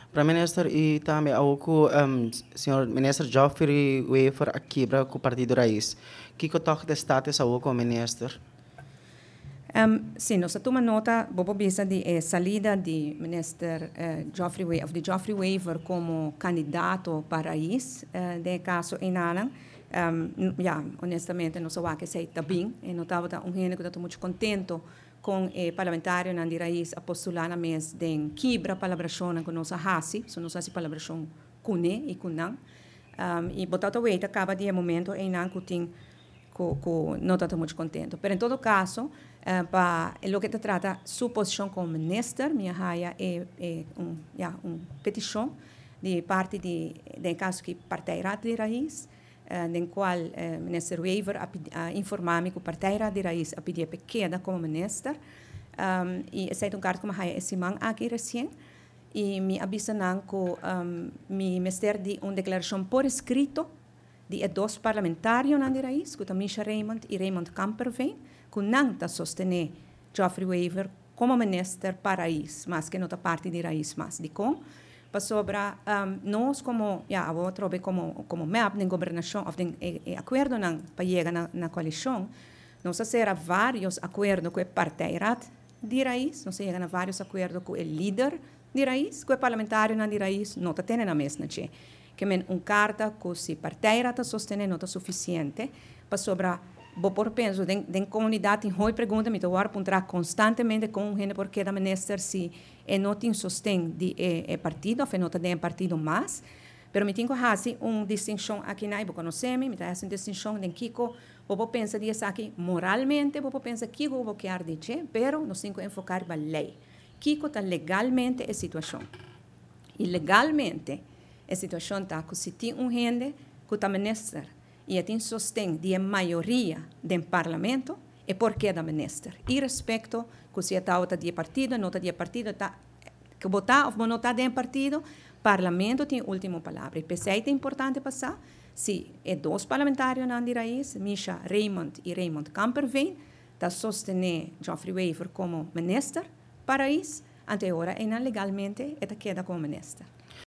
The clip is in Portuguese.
Para minister e também ao senhor minister Geoffrey Weaver aqui para o Partido Raiz. Que toque de status ao minister? Sim, nós tomamos nota, bobo bisa de salida de minister Geoffrey Weaver como candidato para isso, de caso em Alan. Honestamente, não sei o que sei também, e não estava que estou muito contente com o parlamentário na raiz a postular na mesa de quebra palabração com nossa hasi, so nossa palabração cune e cunang, e botar o weita acaba de momento em Alan que tem não estou muito contente. Mas, em todo caso, para o que se trata, sua posição como ministro, minha raia é petição de parte de caso que parteira de raiz, em qual o ministro Weaver informa-me que o parteira de raiz a pedir pequena como ministro, e sei carta como raia esse man aqui recém, e me avisa que me ministério de uma declaração por escrito de dois parlamentários na raiz, que Misha Raymond e Raymond Kamperveen, que não está sostener Geoffrey Weaver como ministro para a raiz, mas que não está parte de raiz mais de com. Para sobre nós como como map de governação ou de acordo para chegar na coalição, nós será vários acordos com o partido de raiz, nós chega a vários acordos com o líder de raiz, com o parlamentário na raiz, não está tendo na mesma che. Que carta que se parteira está sostenendo não está suficiente para sobrar. Por penso, den comunidade em hoi pergunta me toar apontar constantemente com gente porque da minister se não tem sostém de partido, ou não tem partido mais, pero me tenho assim distinção aqui na ibo conhecemos, me tá essa distinção de Kiko, vou pensar disso aqui moralmente, vou pensar que vou querer dizer, pero nós temos que enfocar na lei. Kiko está legalmente a situação. E legalmente a situação está que se tem gente que está ministro e tem sostém de maioria do parlamento, é porque é da ministro. E respeito que se está de partido, não está de partido, que votar ou não está de partido, parlamento tem a última palavra. E pensei que é importante passar, se é dois parlamentários na raiz, Misha Raymond e Raymond Kamperveen, está sostener Geoffrey Weaver como ministro para isso, até agora, e não legalmente, está queda como ministro.